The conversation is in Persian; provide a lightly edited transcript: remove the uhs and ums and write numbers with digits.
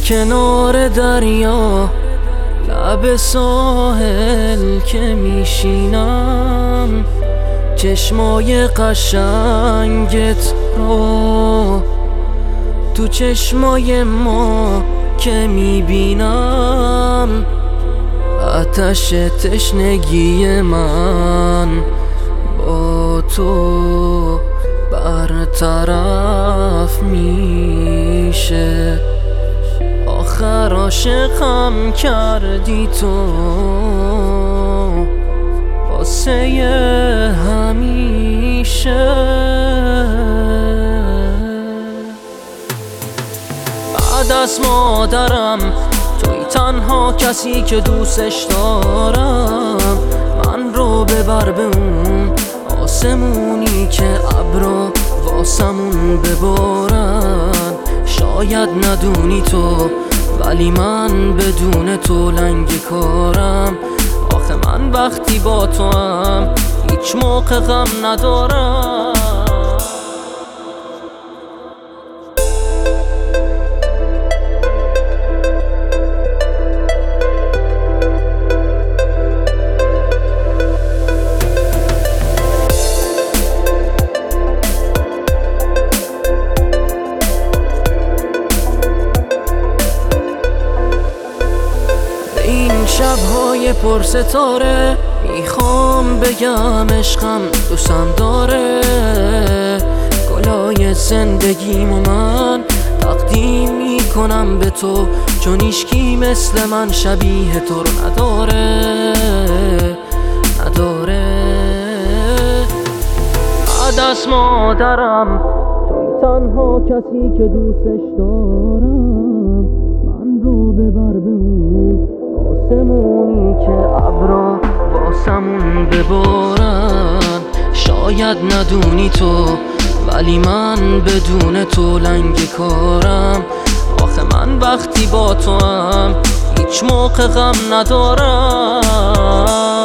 کنار دریا لب ساحل که میشینم، چشمای قشنگت رو تو چشمای ما که میبینم، آتش تشنگی من با تو برطرف میشه. آخر عاشقم کردی تو واسه همیشه. بعد از مادرم توی تنها کسی که دوستش دارم. من رو ببر به اون آسمونی که ابرا واسمون ببارن. شاید ندونی تو ولی من بدون تو لنگ کارم. آخه من وقتی با تو هم هیچ موقع غم ندارم. شب‌های پر ستاره میخوام بگم عشقم دوستم داره. گلای زندگیمو من تقدیم میکنم به تو، چون هیچکی مثل من شبیه تو رو نداره. بعد از مادرم توی تنها کسی که دوستش دارم. من رو ببر به اون آسمونی که ابرا واسمون ببارن. شاید ندونی تو ولی من بدون تو لنگ کارم. آخه من وقتی با تو هم هیچ موقع غم ندارم.